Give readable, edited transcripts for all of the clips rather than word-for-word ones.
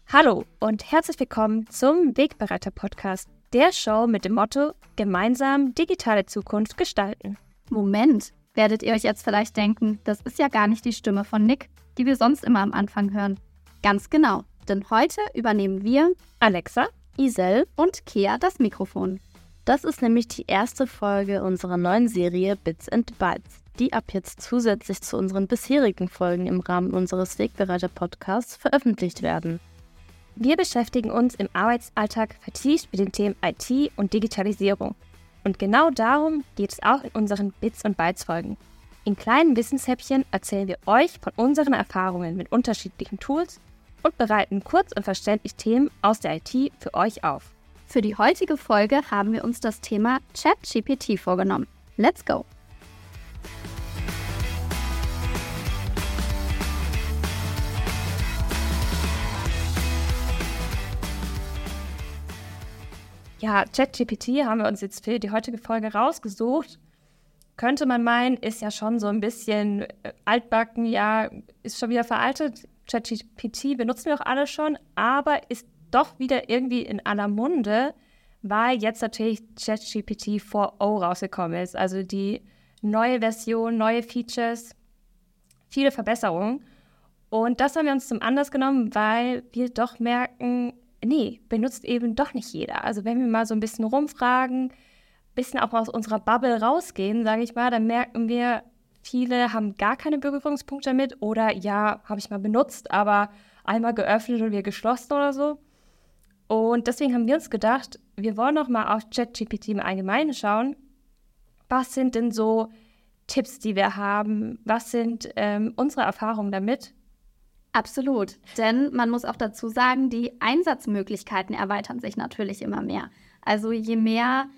Hallo und herzlich willkommen zum Wegbereiter-Podcast, der Show mit dem Motto Gemeinsam digitale Zukunft gestalten. Moment, werdet ihr euch jetzt vielleicht denken, das ist ja gar nicht die Stimme von Nick, die wir sonst immer am Anfang hören. Ganz genau, denn heute übernehmen wir, Alexa, Isel und Kea das Mikrofon. Das ist nämlich die erste Folge unserer neuen Serie Bits and Bytes, die ab jetzt zusätzlich zu unseren bisherigen Folgen im Rahmen unseres Wegbereiter-Podcasts veröffentlicht werden. Wir beschäftigen uns im Arbeitsalltag vertieft mit den Themen IT und Digitalisierung. Und genau darum geht es auch in unseren Bits und Bytes Folgen. In kleinen Wissenshäppchen erzählen wir euch von unseren Erfahrungen mit unterschiedlichen Tools und bereiten kurz und verständlich Themen aus der IT für euch auf. Für die heutige Folge haben wir uns das Thema ChatGPT vorgenommen. Let's go! Ja, ChatGPT haben wir uns jetzt für die heutige Folge rausgesucht. Könnte man meinen, ist ja schon so ein bisschen altbacken, ja, ist schon wieder veraltet. ChatGPT benutzen wir auch alle schon, aber ist doch wieder irgendwie in aller Munde, weil jetzt natürlich ChatGPT 4.0 rausgekommen ist. Also die neue Version, neue Features, viele Verbesserungen. Und das haben wir uns zum Anlass genommen, weil wir doch merken, nee, benutzt eben doch nicht jeder. Also wenn wir mal so ein bisschen rumfragen, ein bisschen auch aus unserer Bubble rausgehen, sage ich mal, dann merken wir, viele haben gar keine Berührungspunkte damit oder ja, habe ich mal benutzt, aber einmal geöffnet und wieder geschlossen oder so. Und deswegen haben wir uns gedacht, wir wollen noch mal auf ChatGPT im Allgemeinen schauen. Was sind denn so Tipps, die wir haben? Was sind unsere Erfahrungen damit? Absolut, denn man muss auch dazu sagen, die Einsatzmöglichkeiten erweitern sich natürlich immer mehr. Also je mehr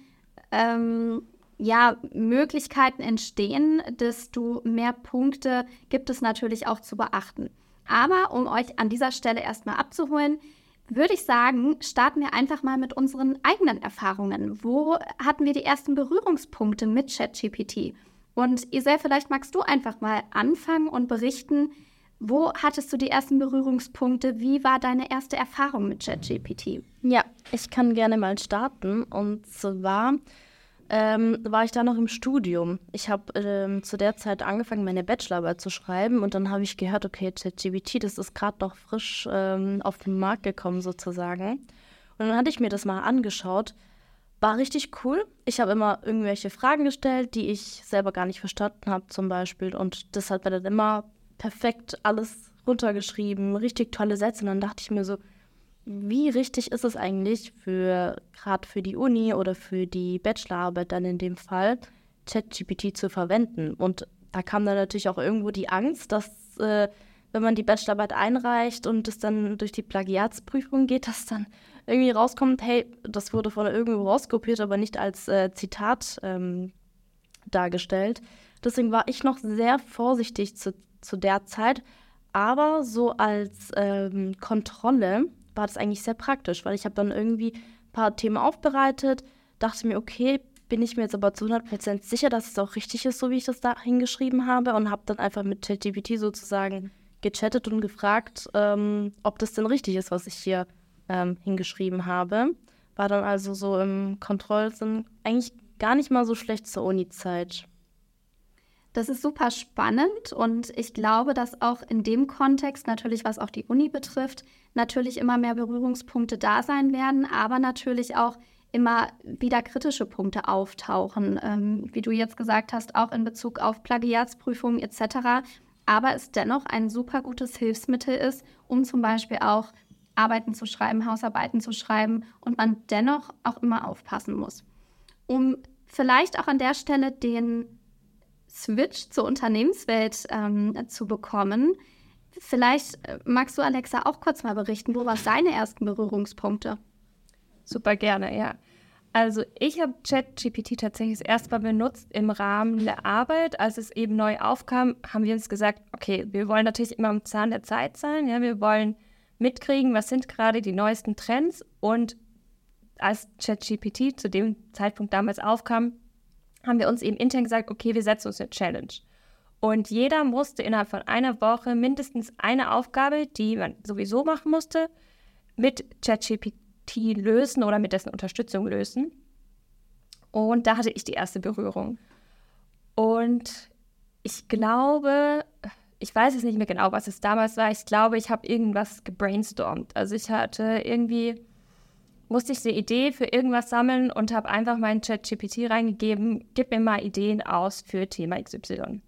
Möglichkeiten entstehen, desto mehr Punkte gibt es natürlich auch zu beachten. Aber um euch an dieser Stelle erstmal abzuholen, würde ich sagen, starten wir einfach mal mit unseren eigenen Erfahrungen. Wo hatten wir die ersten Berührungspunkte mit ChatGPT? Und Isel, vielleicht magst du einfach mal anfangen und berichten, wo hattest du die ersten Berührungspunkte? Wie war deine erste Erfahrung mit ChatGPT? Ja, ich kann gerne mal starten. Und zwar war ich da noch im Studium. Ich habe zu der Zeit angefangen, meine Bachelorarbeit zu schreiben. Und dann habe ich gehört, okay, ChatGPT, das ist gerade noch frisch auf den Markt gekommen sozusagen. Und dann hatte ich mir das mal angeschaut. War richtig cool. Ich habe immer irgendwelche Fragen gestellt, die ich selber gar nicht verstanden habe zum Beispiel. Und das hat mir dann immer perfekt alles runtergeschrieben, richtig tolle Sätze. Und dann dachte ich mir so, wie richtig ist es eigentlich gerade für die Uni oder für die Bachelorarbeit dann in dem Fall, ChatGPT zu verwenden. Und da kam dann natürlich auch irgendwo die Angst, dass wenn man die Bachelorarbeit einreicht und es dann durch die Plagiatsprüfung geht, dass dann irgendwie rauskommt, hey, das wurde von irgendwo rauskopiert, aber nicht als Zitat dargestellt. Deswegen war ich noch sehr vorsichtig zu der Zeit, aber so als Kontrolle war das eigentlich sehr praktisch, weil ich habe dann irgendwie ein paar Themen aufbereitet, dachte mir, okay, bin ich mir jetzt aber zu 100% sicher, dass es auch richtig ist, so wie ich das da hingeschrieben habe und habe dann einfach mit ChatGPT sozusagen gechattet und gefragt, ob das denn richtig ist, was ich hier hingeschrieben habe. War dann also so im Kontrollsinn eigentlich gar nicht mal so schlecht zur Uni-Zeit. Das ist super spannend und ich glaube, dass auch in dem Kontext natürlich, was auch die Uni betrifft, natürlich immer mehr Berührungspunkte da sein werden, aber natürlich auch immer wieder kritische Punkte auftauchen, wie du jetzt gesagt hast, auch in Bezug auf Plagiatsprüfungen etc., aber es dennoch ein super gutes Hilfsmittel ist, um zum Beispiel auch Arbeiten zu schreiben, Hausarbeiten zu schreiben und man dennoch auch immer aufpassen muss. Um vielleicht auch an der Stelle den Switch zur Unternehmenswelt zu bekommen. Vielleicht magst du, Alexa, auch kurz mal berichten, wo waren deine ersten Berührungspunkte? Super gerne, ja. Also ich habe ChatGPT tatsächlich das erste Mal benutzt im Rahmen der Arbeit. Als es eben neu aufkam, haben wir uns gesagt, okay, wir wollen natürlich immer am Zahn der Zeit sein. Ja, wir wollen mitkriegen, was sind gerade die neuesten Trends. Und als ChatGPT zu dem Zeitpunkt damals aufkam, haben wir uns eben intern gesagt, okay, wir setzen uns eine Challenge. Und jeder musste innerhalb von einer Woche mindestens eine Aufgabe, die man sowieso machen musste, mit ChatGPT lösen oder mit dessen Unterstützung lösen. Und da hatte ich die erste Berührung. Und ich glaube, ich weiß jetzt nicht mehr genau, was es damals war. Ich glaube, ich habe irgendwas gebrainstormt. Also ich musste ich eine Idee für irgendwas sammeln und habe einfach meinen ChatGPT reingegeben, gib mir mal Ideen aus für Thema XY.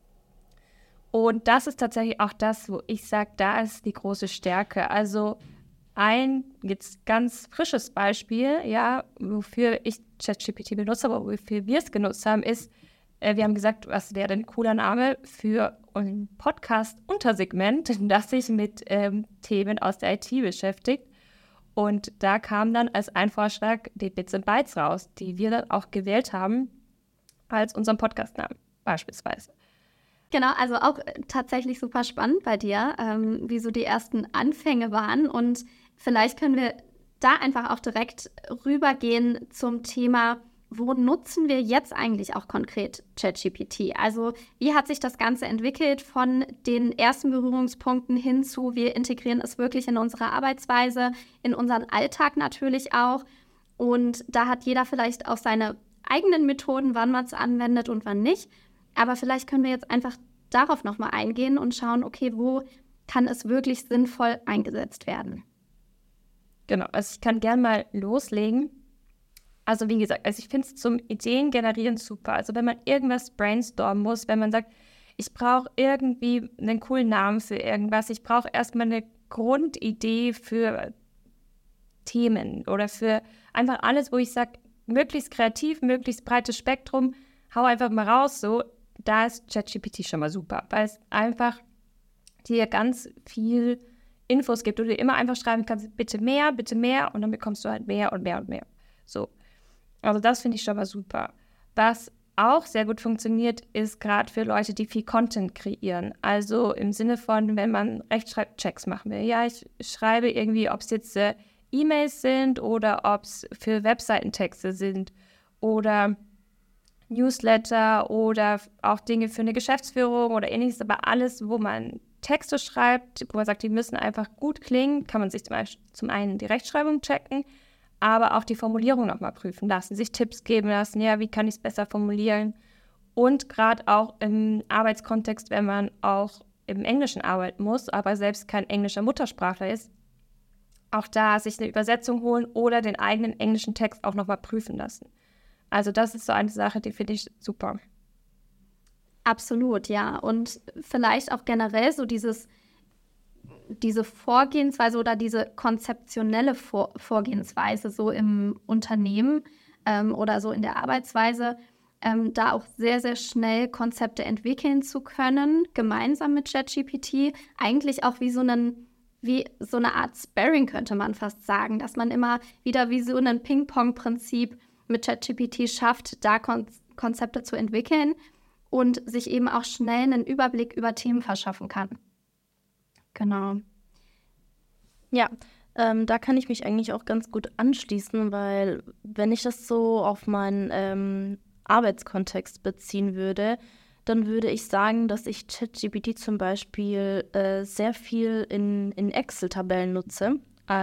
Und das ist tatsächlich auch das, wo ich sage, da ist die große Stärke. Also ein jetzt ganz frisches Beispiel, ja, wofür ich ChatGPT benutze, aber wofür wir es genutzt haben, ist, wir haben gesagt, was wäre denn ein cooler Name für ein Podcast-Untersegment, das sich mit Themen aus der IT beschäftigt. Und da kam dann als ein Vorschlag die Bits and Bytes raus, die wir dann auch gewählt haben als unseren Podcast-Namen beispielsweise. Genau, also auch tatsächlich super spannend bei dir, wie so die ersten Anfänge waren. Und vielleicht können wir da einfach auch direkt rübergehen zum Thema, wo nutzen wir jetzt eigentlich auch konkret ChatGPT? Also wie hat sich das Ganze entwickelt von den ersten Berührungspunkten hin zu, wir integrieren es wirklich in unsere Arbeitsweise, in unseren Alltag natürlich auch. Und da hat jeder vielleicht auch seine eigenen Methoden, wann man es anwendet und wann nicht. Aber vielleicht können wir jetzt einfach darauf nochmal eingehen und schauen, okay, wo kann es wirklich sinnvoll eingesetzt werden? Genau, also ich kann gerne mal loslegen. Also wie gesagt, ich finde es zum Ideen generieren super. Also wenn man irgendwas brainstormen muss, wenn man sagt, ich brauche irgendwie einen coolen Namen für irgendwas, ich brauche erstmal eine Grundidee für Themen oder für einfach alles, wo ich sage, möglichst kreativ, möglichst breites Spektrum, hau einfach mal raus, so, da ist ChatGPT schon mal super, weil es einfach dir ganz viel Infos gibt, du dir immer einfach schreiben kannst, bitte mehr und dann bekommst du halt mehr und mehr und mehr. So. Also das finde ich schon mal super. Was auch sehr gut funktioniert, ist gerade für Leute, die viel Content kreieren. Also im Sinne von, wenn man Rechtschreibchecks machen will. Ja, ich schreibe irgendwie, ob es jetzt E-Mails sind oder ob es für Webseitentexte sind oder Newsletter oder auch Dinge für eine Geschäftsführung oder ähnliches. Aber alles, wo man Texte schreibt, wo man sagt, die müssen einfach gut klingen, kann man sich zum einen die Rechtschreibung checken, aber auch die Formulierung nochmal prüfen lassen, sich Tipps geben lassen, ja, wie kann ich es besser formulieren? Und gerade auch im Arbeitskontext, wenn man auch im Englischen arbeiten muss, aber selbst kein englischer Muttersprachler ist, auch da sich eine Übersetzung holen oder den eigenen englischen Text auch nochmal prüfen lassen. Also das ist so eine Sache, die finde ich super. Absolut, ja. Und vielleicht auch generell so diese Vorgehensweise oder diese konzeptionelle Vorgehensweise so im Unternehmen oder so in der Arbeitsweise, da auch sehr, sehr schnell Konzepte entwickeln zu können, gemeinsam mit ChatGPT. Eigentlich auch wie so eine Art Sparring, könnte man fast sagen, dass man immer wieder wie so ein Ping-Pong-Prinzip mit ChatGPT schafft, da Konzepte zu entwickeln und sich eben auch schnell einen Überblick über Themen verschaffen kann. Genau. Ja, da kann ich mich eigentlich auch ganz gut anschließen, weil wenn ich das so auf meinen Arbeitskontext beziehen würde, dann würde ich sagen, dass ich ChatGPT zum Beispiel sehr viel in Excel-Tabellen nutze.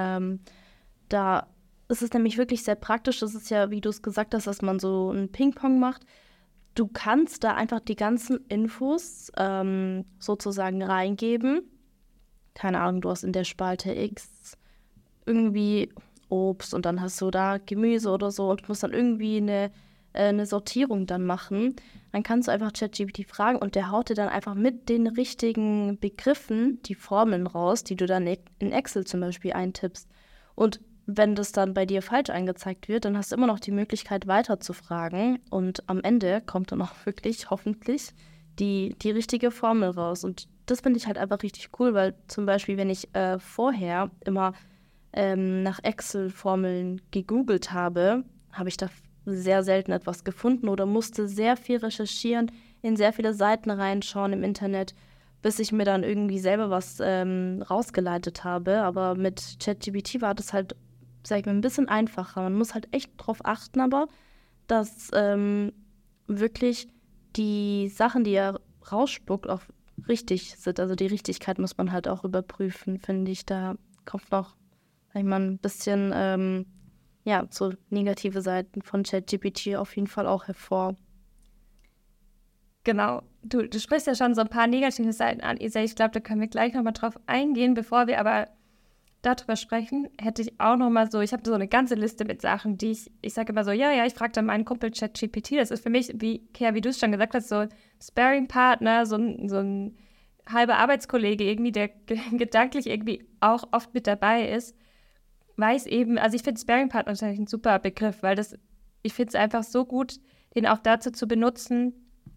Da ist es nämlich wirklich sehr praktisch. Das ist ja, wie du es gesagt hast, dass man so ein Ping-Pong macht. Du kannst da einfach die ganzen Infos sozusagen reingeben. Keine Ahnung, du hast in der Spalte X irgendwie Obst und dann hast du da Gemüse oder so und musst dann irgendwie eine Sortierung dann machen. Dann kannst du einfach ChatGPT fragen und der haut dir dann einfach mit den richtigen Begriffen die Formeln raus, die du dann in Excel zum Beispiel eintippst. Und wenn das dann bei dir falsch angezeigt wird, dann hast du immer noch die Möglichkeit weiter zu fragen und am Ende kommt dann auch wirklich hoffentlich die richtige Formel raus. Und das finde ich halt einfach richtig cool, weil zum Beispiel, wenn ich vorher immer nach Excel-Formeln gegoogelt habe, habe ich da sehr selten etwas gefunden oder musste sehr viel recherchieren, in sehr viele Seiten reinschauen im Internet, bis ich mir dann irgendwie selber was rausgeleitet habe. Aber mit ChatGPT war das halt, sag ich mal, ein bisschen einfacher. Man muss halt echt drauf achten, aber dass wirklich die Sachen, die er rausspuckt, auch richtig sind. Also die Richtigkeit muss man halt auch überprüfen, finde ich. Da kommt noch manchmal ein bisschen so negative Seiten von ChatGPT auf jeden Fall auch hervor. Genau, du sprichst ja schon so ein paar negative Seiten an, Isa. Ich glaube, da können wir gleich nochmal drauf eingehen. Bevor wir aber darüber sprechen, hätte ich auch nochmal so, ich habe so eine ganze Liste mit Sachen, die ich sage immer so, ja, ich frage dann meinen Kumpel ChatGPT. Das ist für mich, wie du es schon gesagt hast, so ein Sparring-Partner, so ein halber Arbeitskollege irgendwie, der gedanklich irgendwie auch oft mit dabei ist. Weiß eben, also ich finde Sparring-Partner natürlich ein super Begriff, weil ich finde es einfach so gut, den auch dazu zu benutzen,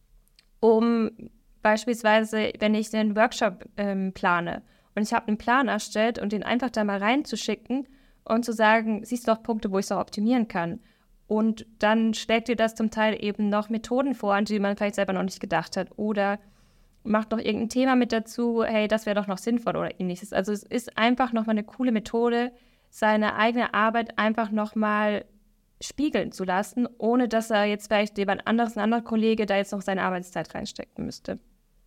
um beispielsweise, wenn ich einen Workshop plane und ich habe einen Plan erstellt und den einfach da mal reinzuschicken und zu sagen, siehst du doch Punkte, wo ich es auch optimieren kann. Und dann schlägt dir das zum Teil eben noch Methoden vor, an die man vielleicht selber noch nicht gedacht hat. Oder macht noch irgendein Thema mit dazu, hey, das wäre doch noch sinnvoll oder ähnliches. Also es ist einfach nochmal eine coole Methode, seine eigene Arbeit einfach nochmal spiegeln zu lassen, ohne dass er jetzt vielleicht ein anderer Kollege da jetzt noch seine Arbeitszeit reinstecken müsste.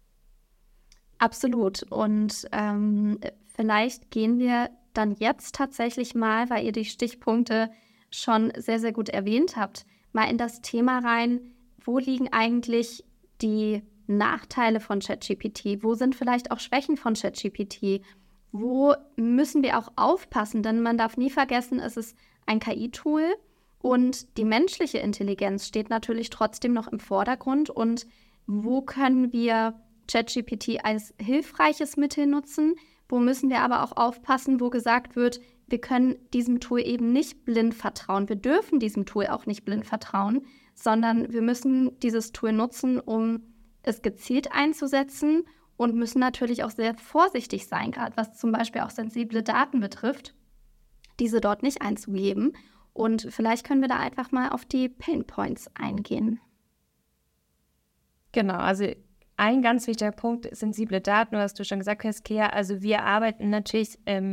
Absolut. Und vielleicht gehen wir dann jetzt tatsächlich mal, weil ihr die Stichpunkte schon sehr, sehr gut erwähnt habt, mal in das Thema rein, wo liegen eigentlich die Nachteile von ChatGPT? Wo sind vielleicht auch Schwächen von ChatGPT? Wo müssen wir auch aufpassen? Denn man darf nie vergessen, es ist ein KI-Tool und die menschliche Intelligenz steht natürlich trotzdem noch im Vordergrund. Und wo können wir ChatGPT als hilfreiches Mittel nutzen? Wo müssen wir aber auch aufpassen, wo gesagt wird, wir können diesem Tool eben nicht blind vertrauen. Wir dürfen diesem Tool auch nicht blind vertrauen, sondern wir müssen dieses Tool nutzen, um es gezielt einzusetzen und müssen natürlich auch sehr vorsichtig sein, gerade was zum Beispiel auch sensible Daten betrifft, diese dort nicht einzugeben. Und vielleicht können wir da einfach mal auf die Painpoints eingehen. Genau, also ein ganz wichtiger Punkt ist sensible Daten, was du schon gesagt hast, Kea. Also wir arbeiten natürlich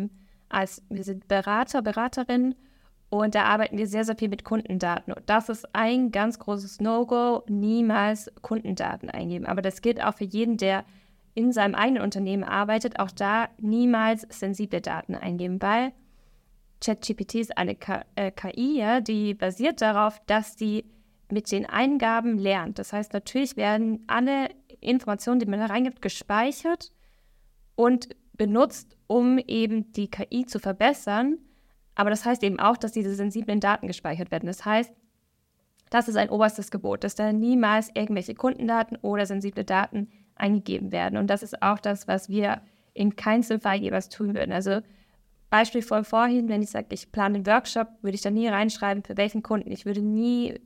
wir sind Beraterinnen und da arbeiten wir sehr, sehr viel mit Kundendaten. Und das ist ein ganz großes No-Go, niemals Kundendaten eingeben. Aber das gilt auch für jeden, der in seinem eigenen Unternehmen arbeitet, auch da niemals sensible Daten eingeben, weil ChatGPT ist eine KI, ja, die basiert darauf, dass die mit den Eingaben lernt. Das heißt, natürlich werden alle Informationen, die man da reingibt, gespeichert und benutzt, um eben die KI zu verbessern. Aber das heißt eben auch, dass diese sensiblen Daten gespeichert werden. Das heißt, das ist ein oberstes Gebot, dass da niemals irgendwelche Kundendaten oder sensible Daten eingegeben werden. Und das ist auch das, was wir in keinem Fall jeweils tun würden. Also Beispiel von vorhin, wenn ich sage, ich plane einen Workshop, würde ich da nie reinschreiben, für welchen Kunden. Ich würde nie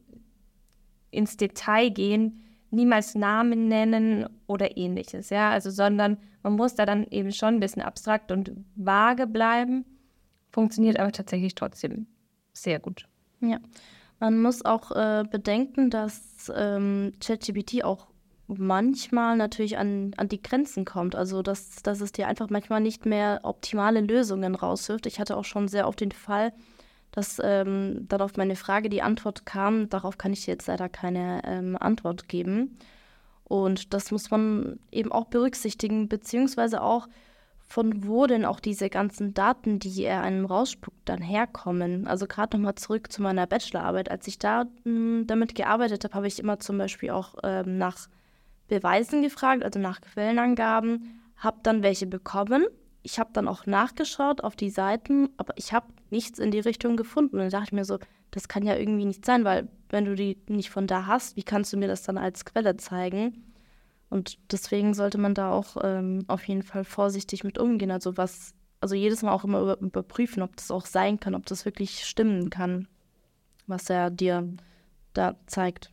ins Detail gehen, niemals Namen nennen oder ähnliches, ja, also sondern man muss da dann eben schon ein bisschen abstrakt und vage bleiben, funktioniert aber tatsächlich trotzdem sehr gut. Ja, man muss auch bedenken, dass ChatGPT auch manchmal natürlich an die Grenzen kommt, also dass es dir einfach manchmal nicht mehr optimale Lösungen rauswirft. Ich hatte auch schon sehr oft den Fall, dass dann auf meine Frage die Antwort kam. Darauf kann ich jetzt leider keine Antwort geben. Und das muss man eben auch berücksichtigen, beziehungsweise auch, von wo denn auch diese ganzen Daten, die er einem rausspuckt, dann herkommen. Also gerade nochmal zurück zu meiner Bachelorarbeit. Als ich da damit gearbeitet habe, habe ich immer zum Beispiel auch nach Beweisen gefragt, also nach Quellenangaben, habe dann welche bekommen. Ich habe dann auch nachgeschaut auf die Seiten, aber ich habe nichts in die Richtung gefunden. Und dann dachte ich mir so, das kann ja irgendwie nicht sein, weil wenn du die nicht von da hast, wie kannst du mir das dann als Quelle zeigen? Und deswegen sollte man da auch auf jeden Fall vorsichtig mit umgehen. Also jedes Mal auch immer überprüfen, ob das auch sein kann, ob das wirklich stimmen kann, was er dir da zeigt.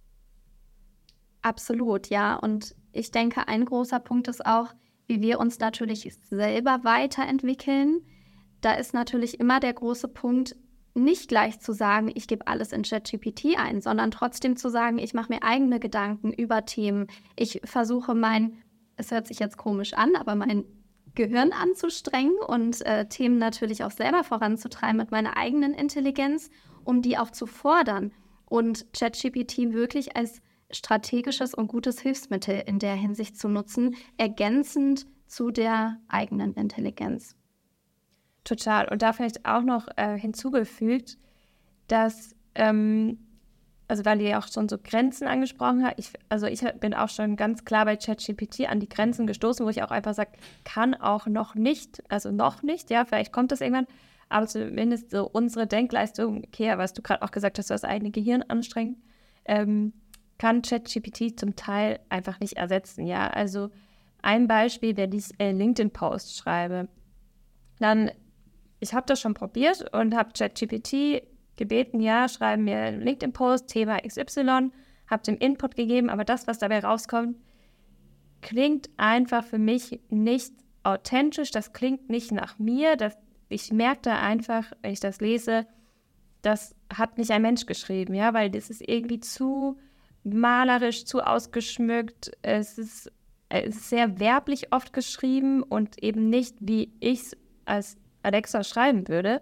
Absolut, ja. Und ich denke, ein großer Punkt ist auch, wie wir uns natürlich selber weiterentwickeln. Da ist natürlich immer der große Punkt, nicht gleich zu sagen, ich gebe alles in ChatGPT ein, sondern trotzdem zu sagen, ich mache mir eigene Gedanken über Themen. Ich versuche es hört sich jetzt komisch an, aber mein Gehirn anzustrengen und Themen natürlich auch selber voranzutreiben mit meiner eigenen Intelligenz, um die auch zu fordern und ChatGPT wirklich als strategisches und gutes Hilfsmittel in der Hinsicht zu nutzen, ergänzend zu der eigenen Intelligenz. Total. Und da vielleicht auch noch hinzugefügt, dass, also weil ihr ja auch schon so Grenzen angesprochen habt, ich bin auch schon ganz klar bei ChatGPT an die Grenzen gestoßen, wo ich auch einfach sage, kann auch noch nicht, ja, vielleicht kommt das irgendwann, aber zumindest so unsere Denkleistung, Kea, was du gerade auch gesagt hast, das eigene Gehirn anstrengen, kann ChatGPT zum Teil einfach nicht ersetzen, ja. Also ein Beispiel, wenn ich LinkedIn-Post schreibe, dann, ich habe das schon probiert und habe ChatGPT gebeten, ja, schreiben mir einen LinkedIn-Post, Thema XY, habe dem Input gegeben, aber das, was dabei rauskommt, klingt einfach für mich nicht authentisch, das klingt nicht nach mir, ich merke da einfach, wenn ich das lese, das hat nicht ein Mensch geschrieben, ja, weil das ist irgendwie zu malerisch, zu ausgeschmückt, es ist sehr werblich oft geschrieben und eben nicht, wie ich es als Alexa schreiben würde.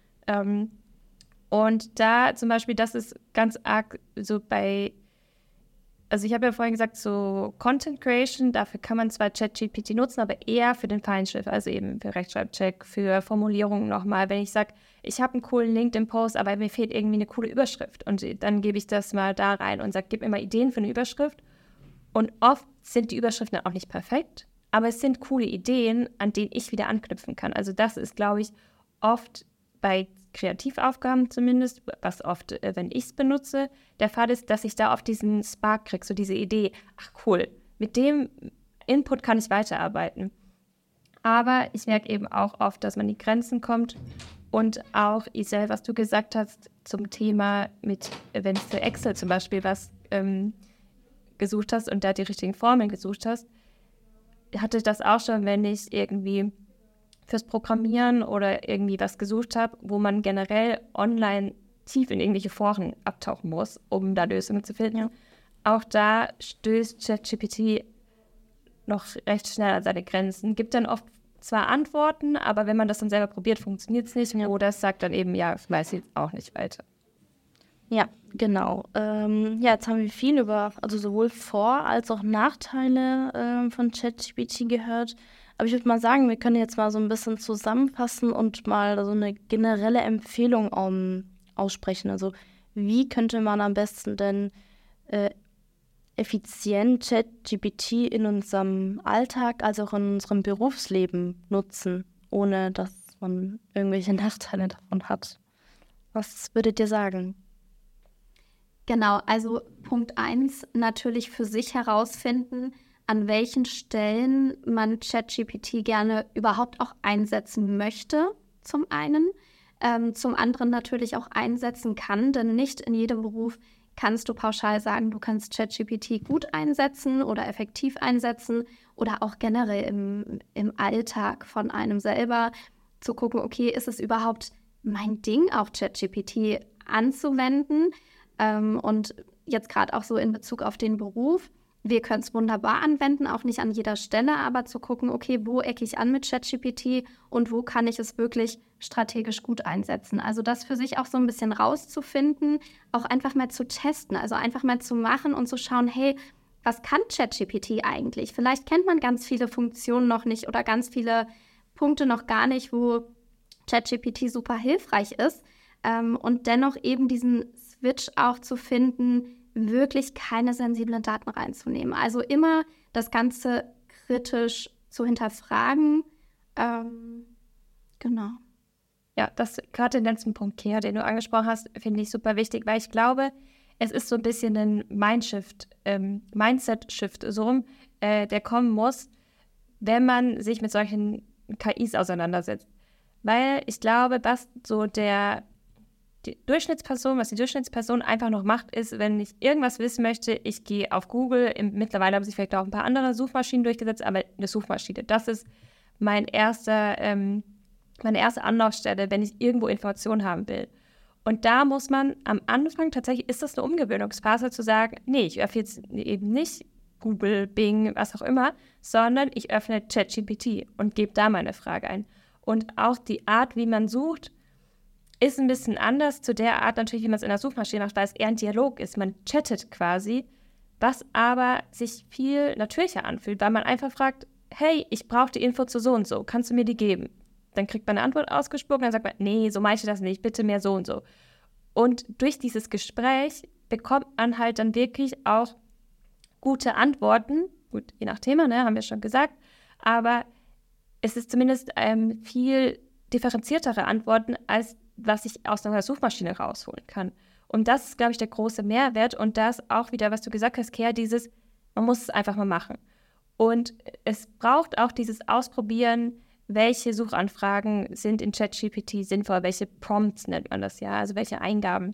Und da zum Beispiel, das ist ganz arg so also ich habe ja vorhin gesagt, so Content Creation, dafür kann man zwar ChatGPT nutzen, aber eher für den Feinschliff, also eben für Rechtschreibcheck, für Formulierungen nochmal. Wenn ich sage, ich habe einen coolen LinkedIn-Post, aber mir fehlt irgendwie eine coole Überschrift und dann gebe ich das mal da rein und sage, gib mir mal Ideen für eine Überschrift. Und oft sind die Überschriften auch nicht perfekt, aber es sind coole Ideen, an denen ich wieder anknüpfen kann. Also das ist, glaube ich, oft bei Kreativaufgaben zumindest, was oft, wenn ich es benutze, der Fall ist, dass ich da oft diesen Spark kriege, so diese Idee, ach cool, mit dem Input kann ich weiterarbeiten. Aber ich merke eben auch oft, dass man an die Grenzen kommt und auch, Isel, was du gesagt hast zum Thema mit, wenn du für Excel zum Beispiel was gesucht hast und da die richtigen Formeln gesucht hast, hatte ich das auch schon, wenn ich irgendwie fürs Programmieren oder irgendwie was gesucht habe, wo man generell online tief in irgendwelche Foren abtauchen muss, um da Lösungen zu finden. Ja. Auch da stößt ChatGPT noch recht schnell an seine Grenzen. Gibt dann oft zwar Antworten, aber wenn man das dann selber probiert, funktioniert es nicht. Ja. Oder es sagt dann eben, ja, ich weiß jetzt auch nicht weiter. Ja, genau. Jetzt haben wir viel über, also sowohl Vor- als auch Nachteile von ChatGPT gehört. Aber ich würde mal sagen, wir können jetzt mal so ein bisschen zusammenfassen und mal so eine generelle Empfehlung aussprechen. Also wie könnte man am besten denn effizient ChatGPT in unserem Alltag, als auch in unserem Berufsleben nutzen, ohne dass man irgendwelche Nachteile davon hat? Was würdet ihr sagen? Genau, also Punkt 1, natürlich für sich herausfinden, an welchen Stellen man ChatGPT gerne überhaupt auch einsetzen möchte, zum einen. Zum anderen natürlich auch einsetzen kann, denn nicht in jedem Beruf kannst du pauschal sagen, du kannst ChatGPT gut einsetzen oder effektiv einsetzen oder auch generell im Alltag von einem selber zu gucken, okay, ist es überhaupt mein Ding, auch ChatGPT anzuwenden? Und jetzt gerade auch so in Bezug auf den Beruf. Wir können es wunderbar anwenden, auch nicht an jeder Stelle, aber zu gucken, okay, wo ecke ich an mit ChatGPT und wo kann ich es wirklich strategisch gut einsetzen. Also das für sich auch so ein bisschen rauszufinden, auch einfach mal zu testen, also einfach mal zu machen und zu schauen, hey, was kann ChatGPT eigentlich? Vielleicht kennt man ganz viele Funktionen noch nicht oder ganz viele Punkte noch gar nicht, wo ChatGPT super hilfreich ist und dennoch eben diesen Switch auch zu finden, wirklich keine sensiblen Daten reinzunehmen. Also immer das Ganze kritisch zu hinterfragen. Genau. Ja, das gerade den letzten Punkt, Kea, den du angesprochen hast, finde ich super wichtig, weil ich glaube, es ist so ein bisschen ein Mindset-Shift, so rum, der kommen muss, wenn man sich mit solchen KIs auseinandersetzt. Weil ich glaube, was die Durchschnittsperson einfach noch macht, ist, wenn ich irgendwas wissen möchte, ich gehe auf Google, mittlerweile haben sich vielleicht auch ein paar andere Suchmaschinen durchgesetzt, aber eine Suchmaschine, das ist meine erste Anlaufstelle, wenn ich irgendwo Informationen haben will. Und da muss man am Anfang tatsächlich, ist das eine Umgewöhnungsphase zu sagen, nee, ich öffne jetzt eben nicht Google, Bing, was auch immer, sondern ich öffne ChatGPT und gebe da meine Frage ein. Und auch die Art, wie man sucht, ist ein bisschen anders zu der Art natürlich, wie man es in der Suchmaschine macht, weil es eher ein Dialog ist. Man chattet quasi, was aber sich viel natürlicher anfühlt, weil man einfach fragt, hey, ich brauche die Info zu so und so, kannst du mir die geben? Dann kriegt man eine Antwort ausgespuckt, dann sagt man, nee, so meine ich das nicht, bitte mehr so und so. Und durch dieses Gespräch bekommt man halt dann wirklich auch gute Antworten. Gut, je nach Thema, ne, haben wir schon gesagt. Aber es ist zumindest viel differenziertere Antworten, als was ich aus einer Suchmaschine rausholen kann. Und das ist, glaube ich, der große Mehrwert. Und das auch wieder, was du gesagt hast, Kea, man muss es einfach mal machen. Und es braucht auch dieses Ausprobieren, welche Suchanfragen sind in ChatGPT sinnvoll, welche Prompts nennt man das ja, also welche Eingaben.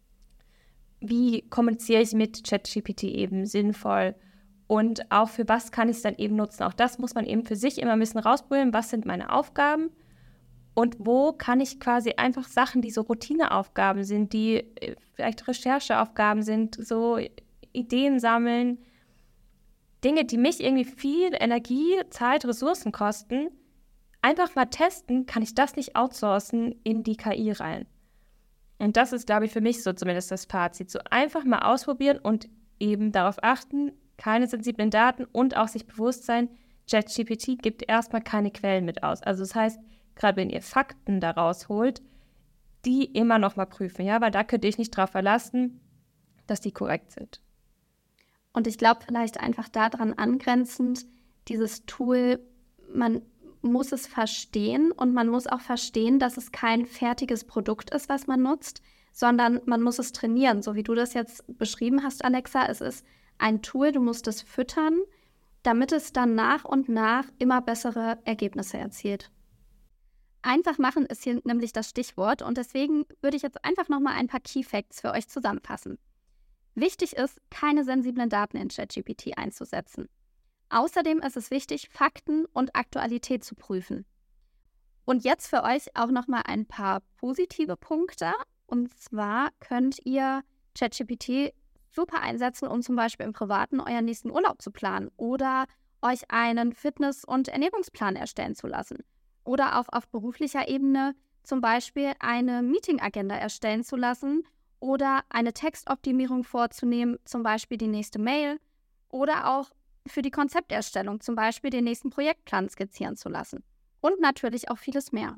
Wie kommuniziere ich mit ChatGPT eben sinnvoll und auch für was kann ich es dann eben nutzen. Auch das muss man eben für sich immer ein bisschen rausprobieren, was sind meine Aufgaben und wo kann ich quasi einfach Sachen, die so Routineaufgaben sind, die vielleicht Rechercheaufgaben sind, so Ideen sammeln, Dinge, die mich irgendwie viel Energie, Zeit, Ressourcen kosten, einfach mal testen, kann ich das nicht outsourcen in die KI rein. Und das ist, glaube ich, für mich so zumindest das Fazit. So einfach mal ausprobieren und eben darauf achten, keine sensiblen Daten und auch sich bewusst sein, ChatGPT gibt erstmal keine Quellen mit aus. Also das heißt, gerade wenn ihr Fakten daraus holt, die immer noch mal prüfen, ja, weil da könnt ihr euch nicht drauf verlassen, dass die korrekt sind. Und ich glaube vielleicht einfach daran angrenzend, dieses Tool, man muss es verstehen und man muss auch verstehen, dass es kein fertiges Produkt ist, was man nutzt, sondern man muss es trainieren. So wie du das jetzt beschrieben hast, Alexa, es ist ein Tool, du musst es füttern, damit es dann nach und nach immer bessere Ergebnisse erzielt. Einfach machen ist hier nämlich das Stichwort und deswegen würde ich jetzt einfach nochmal ein paar Key Facts für euch zusammenfassen. Wichtig ist, keine sensiblen Daten in ChatGPT einzusetzen. Außerdem ist es wichtig, Fakten und Aktualität zu prüfen. Und jetzt für euch auch nochmal ein paar positive Punkte. Und zwar könnt ihr ChatGPT super einsetzen, um zum Beispiel im Privaten euren nächsten Urlaub zu planen oder euch einen Fitness- und Ernährungsplan erstellen zu lassen. Oder auch auf beruflicher Ebene zum Beispiel eine Meeting-Agenda erstellen zu lassen oder eine Textoptimierung vorzunehmen, zum Beispiel die nächste Mail oder auch für die Konzepterstellung, zum Beispiel den nächsten Projektplan skizzieren zu lassen. Und natürlich auch vieles mehr.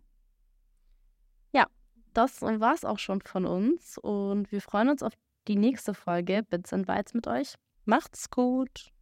Ja, das war es auch schon von uns und wir freuen uns auf die nächste Folge Bits and Bytes mit euch. Macht's gut!